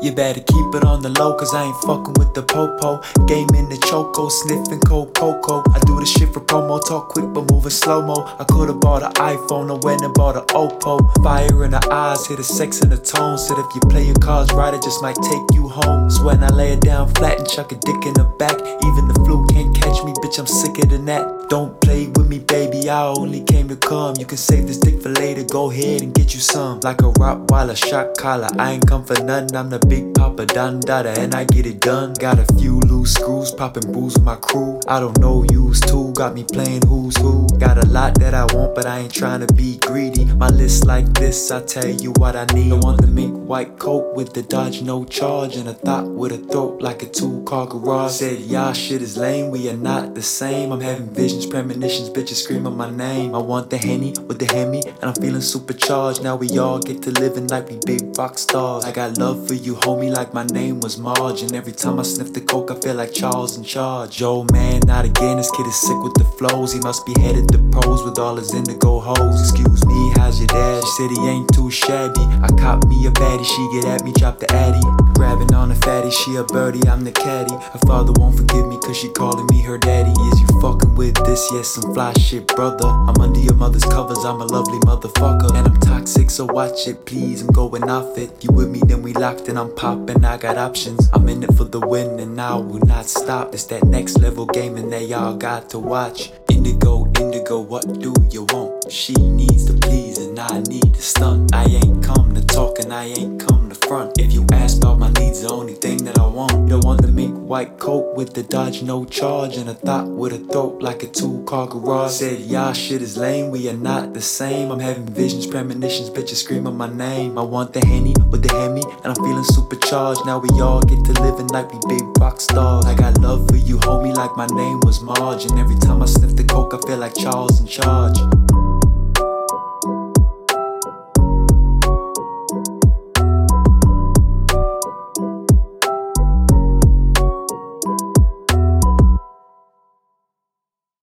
You better keep it on the low, cause I ain't fucking with the popo. Game in the choco, sniffing cold cocoa. I do the shit for promo, talk quick but moving slow-mo. I could've bought an iPhone, I went and bought an Oppo. Fire in the eyes, hit the sex in the tone. Said if you play your cards right, it just might take you home. So when I lay it down flat and chuck a dick in the back, even the flu can't catch me, bitch, I'm sicker than that. Don't play with me, baby, I only came to come. You can save this dick for later, go ahead and get you some. Like a Rottweiler, shot collar, I ain't come for nothing. I'm the big papa Don Dada and I get it done. Got a few loose screws, popping booze with my crew. I don't know yous too, got me playing who's who. Got a lot that I want, but I ain't trying to be greedy. My list like this, I tell you what I need. I want the mink white coat with the Dodge no charge, and a thought with a throat like a 2-car garage. Said y'all shit is lame, we are not the same. I'm having visions, premonitions, bitches screaming my name. I want the Henny with the Hemi, and I'm feeling supercharged. Now we all get to living like we big rock stars. I got love for you, homie, like my name was Marge. And every time I sniff the coke, I feel like Charles in charge. Yo, man, not again, this kid is sick with the flows. He must be headed to pros with all his indigo hoes. Excuse me, how's your dad? She said he ain't too shabby. I cop me a baddie, she get at me, drop the addy. Grabbing on a fatty, she a birdie, I'm the caddy. Her father won't forgive me cause she calling me her daddy. Is you fucking with this? Yes, some fly shit, brother. I'm under your mother's covers, I'm a lovely motherfucker. And I'm toxic, so watch it, please, I'm going off it. You with me, then we locked and I'm popping, I got options. I'm in it for the win and I will not stop. It's that next level game and they all got to watch. Indigo, indigo, what do you want? She needs to please and I need to stunt. I ain't come to talk and I ain't come to front. If you ask about my needs, the only thing that I want. You want the mink white coat with the Dodge no charge, and a thought with a throat like a 2-car garage. Said y'all shit is lame, we are not the same. I'm having visions, premonitions, bitches screaming my name. I want the Henny with the Hemi, and I'm feeling supercharged. Now we all get to living like we big rock stars. I got love for you, homie, like my name was Marge. And every time I sniff the coke, I feel like Charles in charge.